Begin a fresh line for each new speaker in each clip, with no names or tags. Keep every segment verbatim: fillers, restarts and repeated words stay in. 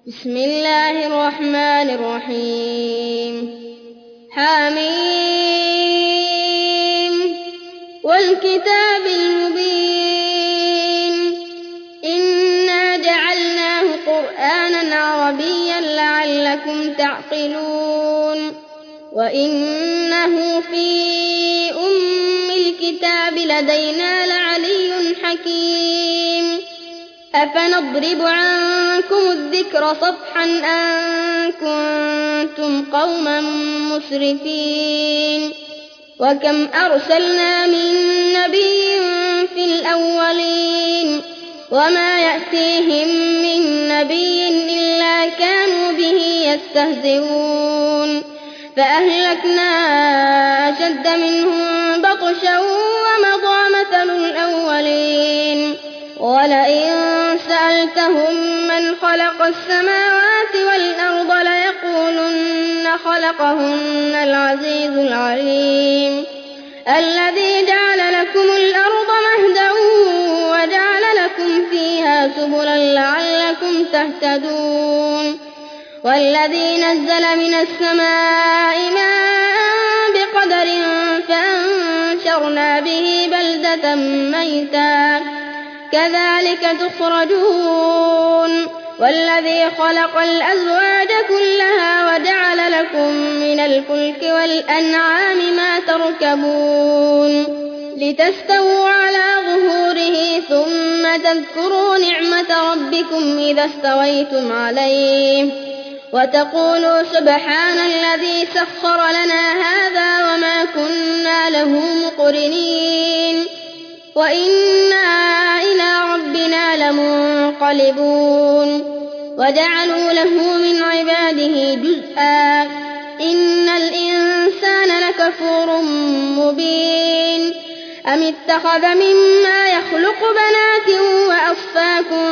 بسم الله الرحمن الرحيم حميم والكتاب المبين إنا جعلناه قرآنا عربيا لعلكم تعقلون وإنه في أم الكتاب لدينا لعلي حكيم أفنضرب عنكم الذكر صفحا أن كنتم قوما مسرفين وكم أرسلنا من نبي في الأولين وما يأتيهم من نبي إلا كانوا به يستهزئون فأهلكنا أشد منهم بطشا ومضى مثل الأولين ولئن سألتهم من خلق السماوات والأرض ليقولن خلقهن العزيز العليم الذي جعل لكم الأرض مهدا وجعل لكم فيها سبلا لعلكم تهتدون والذي نزل من السماء ماء بقدر فأنشرنا به بلدة ميتا كذلك تخرجون والذي خلق الأزواج كلها وجعل لكم من الفلك والأنعام ما تركبون لتستووا على ظهوره ثم تذكروا نعمة ربكم إذا استويتم عليه وتقولوا سبحان الذي سخر لنا هذا وما كنا له مقرنين وإنا إلى ربنا لمنقلبون وجعلوا له من عباده جزءا إن الإنسان لكفور مبين أم اتخذ مما يخلق بنات وأصفاكم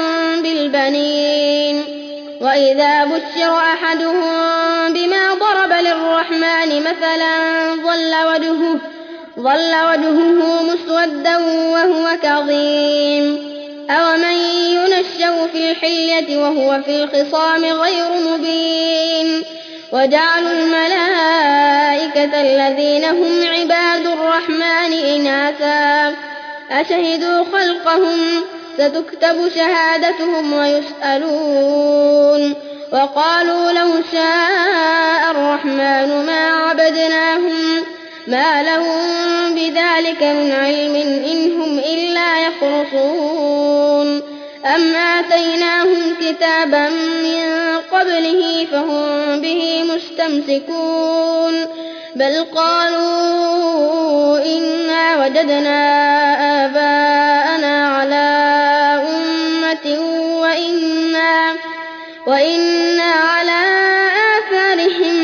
بالبنين وإذا بشر أحدهم بما ضرب للرحمن مثلا ظل وجهه ظل وجهه مسودا وهو كظيم أومن ينشأ في الحلية وهو في الخصام غير مبين وجعلوا الملائكة الذين هم عباد الرحمن إناثا أشهدوا خلقهم ستكتب شهادتهم ويسألون وقالوا لو شاء الرحمن ما عبدناهم ما لهم بذلك من علم إن هم إلا يخرصون أم آتيناهم كتابا من قبله فهم به مستمسكون بل قالوا إنا وجدنا آباءنا على أمة وإنا, وإنا على آثارهم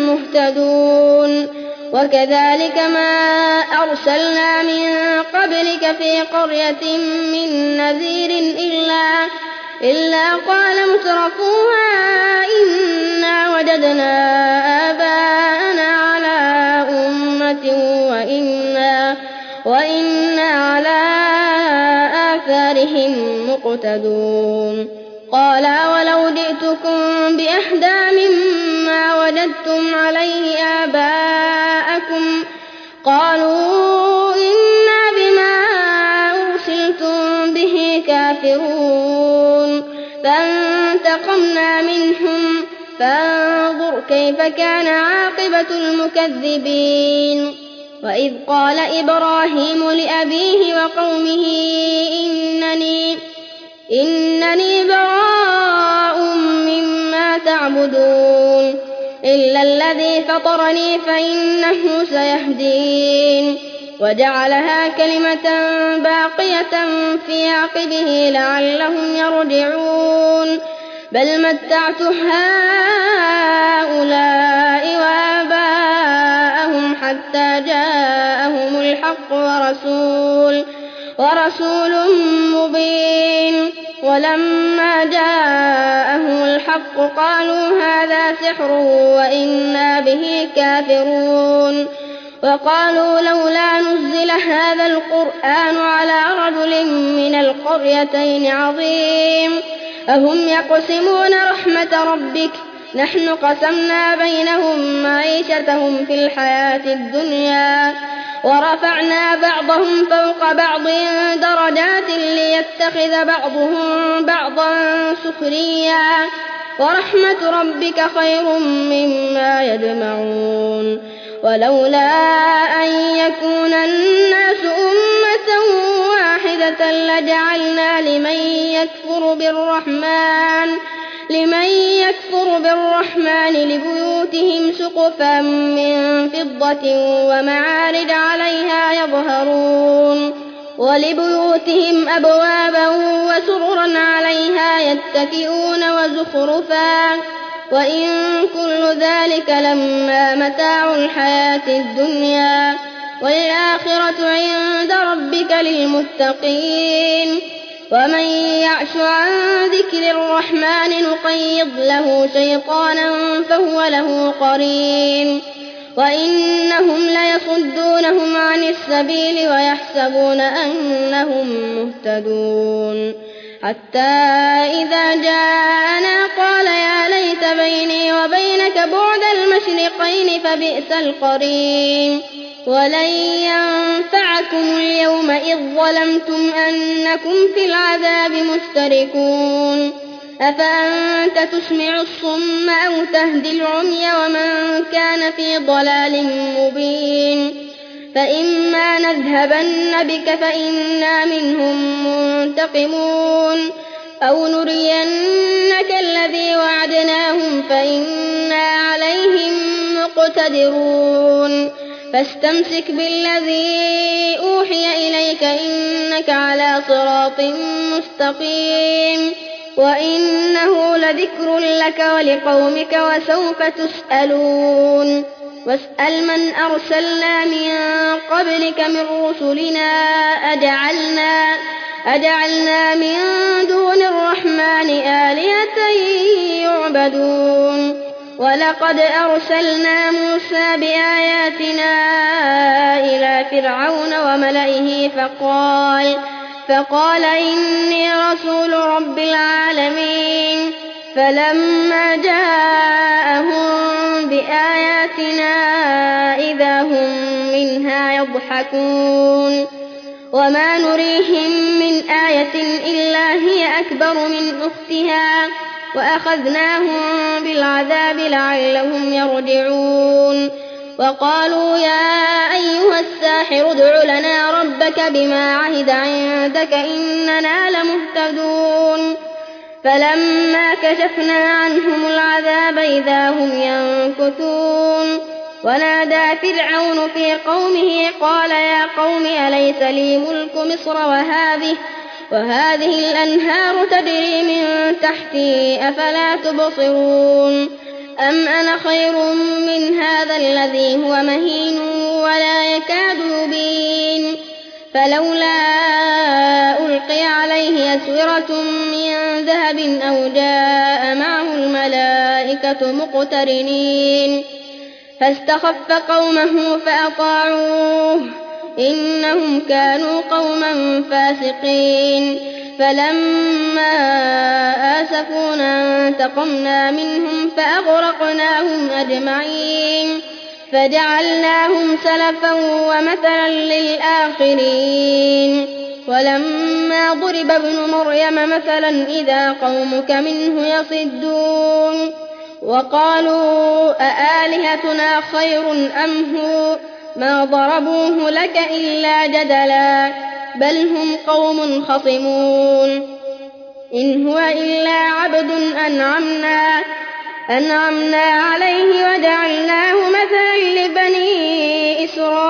مهتدون وكذلك ما أرسلنا من قبلك في قرية من نذير إلا, إلا قال مترفوها إنا وجدنا آباءنا على أمة وإنا, وإنا على آثارهم مقتدون قال ولو جئتكم بأهدى مما وجدتم عليه آباءكم قالوا إنا بما أرسلتم به كافرون فانتقمنا منهم فانظر كيف كان عاقبة المكذبين وإذ قال إبراهيم لأبيه وقومه إنني إنني براء مما تعبدون إلا الذي فطرني فإنه سيهدين وجعلها كلمة باقية في عقبه لعلهم يرجعون بل متعت هؤلاء وآباءهم حتى جاءهم الحق ورسول, ورسول مبين ولما جاءهم الحق قالوا هذا سحر وإنا به كافرون وقالوا لولا نزل هذا القرآن على رجل من القريتين عظيم أهم يقسمون رحمة ربك نحن قسمنا بينهم معيشتهم في الحياة الدنيا ورفعنا بعضهم فوق بعض درجات ليتخذ بعضهم بعضا سخريا ورحمة ربك خير مما يجمعون ولولا أن يكون الناس أمة واحدة لجعلنا لمن يكفر بالرحمن لمن يكفر بالرحمن لبيوتهم سقفا من فضة ومعارج عليها يظهرون ولبيوتهم أبوابا وسررا عليها يتكئون وزخرفا وإن كل ذلك لما متاع الحياة الدنيا والآخرة عند ربك للمتقين ومن يعش عن ذكر الرحمن نقيض له شيطانا فهو له قرين وإنهم ليصدونهم عن السبيل ويحسبون أنهم مهتدون حتى إذا جاءنا قال يا ليت بيني وبينك بعد المشرقين فبئس القرين ولن ينفعكم اليوم إذ ظلمتم أنكم في العذاب مشتركون أفأنت تسمع الصم أو تهدي العمي ومن كان في ضلال مبين فإما نذهبن بك فإنا منهم منتقمون أو نرينك الذي وعدناهم فإنا عليهم مقتدرون فاستمسك بالذي أوحي إليك إنك على صراط مستقيم وإنه لذكر لك ولقومك وسوف تسألون واسأل من أرسلنا من قبلك من رسلنا أجعلنا, أجعلنا من دون الرحمن آلهة يعبدون ولقد أرسلنا موسى بآياتنا إلى فرعون وملئه فقال, فقال إني رسول رب العالمين فلما جاءهم بآياتنا إذا هم منها يضحكون وما نريهم من آية إلا هي أكبر من أختها وأخذناهم بالعذاب لعلهم يرجعون وقالوا يا أيها الساحر ادع لنا ربك بما عهد عندك إننا لمهتدون فلما كشفنا عنهم العذاب إذا هم ينكثون ونادى فرعون في قومه قال يا قوم أليس لي ملك مصر وهذه, وهذه الأنهار تجري من تحتي أفلا تبصرون أم أنا خير من هذا الذي هو مهين ولا يكاد يبين فلولا ألقي عليه أسورة من ذهب أو جاء معه الملائكة مقترنين فاستخف قومه فأطاعوه إنهم كانوا قوما فاسقين فلما آسفونا انتقمنا منهم فأغرقناهم أجمعين فجعلناهم سلفا ومثلا للآخرين ولما ضرب ابن مريم مثلا إذا قومك منه يصدون وقالوا أآلهتنا خير أم هو ما ضربوه لك إلا جدلا بل هم قوم خصمون إن هو إلا عبد أنعمنا, أنعمنا عليه وجعلناه مثلا لبني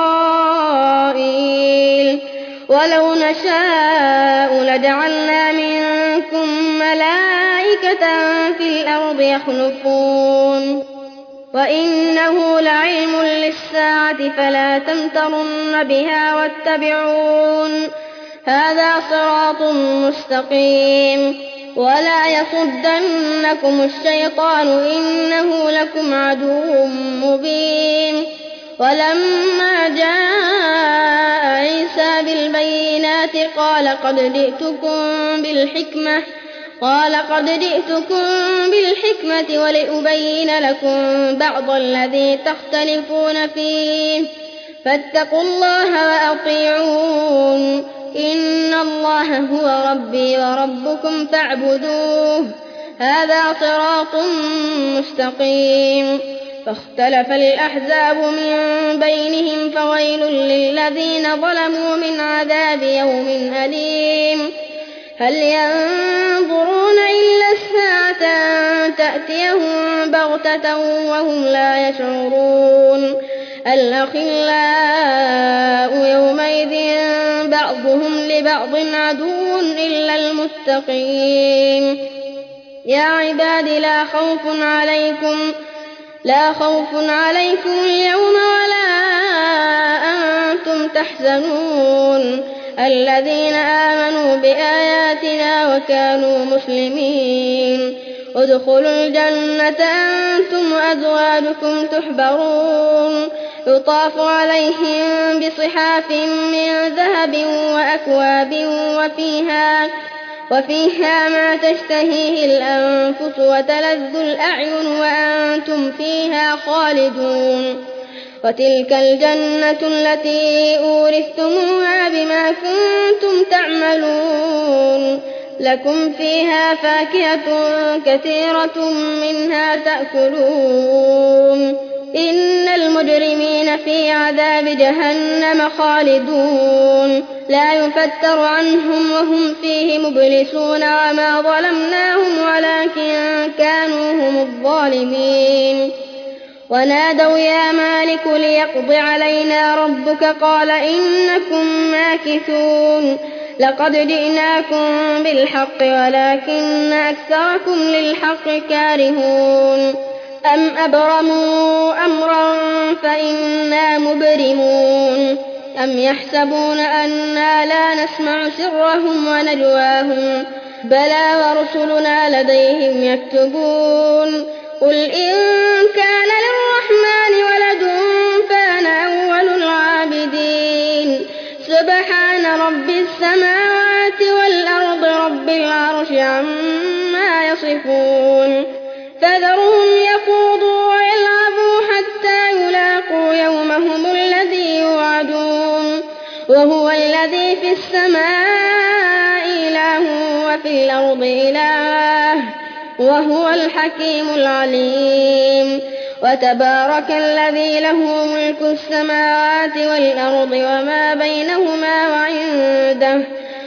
إسرائيل ولو نشاء لجعلنا منكم ملائكة في الأرض يخلفون وإنه لعلم للساعة فلا تمترن بها واتبعون هذا صراط مستقيم ولا يصدنكم الشيطان إنه لكم عدو مبين ولما جاء عيسى بالبينات قال قد جئتكم بالحكمة قال قد جئتكم بالحكمة ولأبين لكم بعض الذي تختلفون فيه فاتقوا الله وأطيعون إن الله هو ربي وربكم فاعبدوه هذا صراط مستقيم. فاختلف الأحزاب من بينهم فويل للذين ظلموا من عذاب يوم أليم. هل ينظرون إلا الساعة أن تأتيهم بغتة وهم لا يشعرون الأخلاء يومئذ بعضهم لبعض عدو إلا المتقين. يا عباد لا خوف عليكم لا خوف عليكم اليوم ولا أنتم تحزنون الذين آمنوا بآياتنا وكانوا مسلمين ادخلوا الجنة أنتم وأزواجكم تحبرون يطاف عليهم بصحاف من ذهب وأكواب وفيها وفيها ما تشتهيه الأنفس وتلذ الأعين وأنتم فيها خالدون وتلك الجنة التي أورثتموها بما كنتم تعملون لكم فيها فاكهة كثيرة منها تأكلون إن المجرمين في عذاب جهنم خالدون لا يفتر عنهم وهم فيه مبلسون وما ظلمناهم ولكن كانوا هم الظالمين. ونادوا يا مالك ليقض علينا ربك قال إنكم ماكثون لقد جئناكم بالحق ولكن أكثركم للحق كارهون أم أبرموا أمرا فإنا مبرمون أم يحسبون أنا لا نسمع سرهم ونجواهم بلى ورسلنا لديهم يكتبون قل إن كان للرحمن ولد فأنا أول العابدين سبحان رب السماوات والأرض رب العرش عما يصفون فذرهم يخوضوا ويلعبوا حتى يلاقوا يومهم الذي يوعدون وهو الذي في السماء إله وفي الأرض إله وهو الحكيم العليم. وتبارك الذي له ملك السماوات والأرض وما بينهما وعنده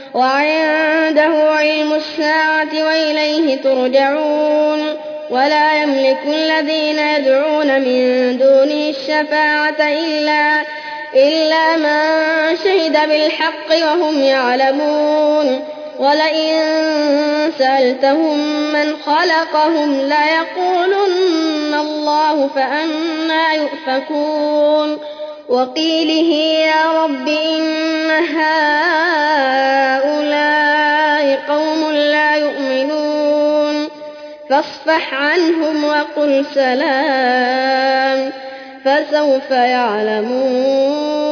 وعنده علم الساعة وإليه ترجعون ولا يملك الذين يدعون من دونه الشفاعة إلا إلا من شهد بالحق وهم يعلمون ولئن سألتهم من خلقهم ليقولن الله فأنى يؤفكون وقيله يا رب إن هؤلاء قوم لا يؤمنون فاصفح عنهم وقل سلام فسوف يعلمون.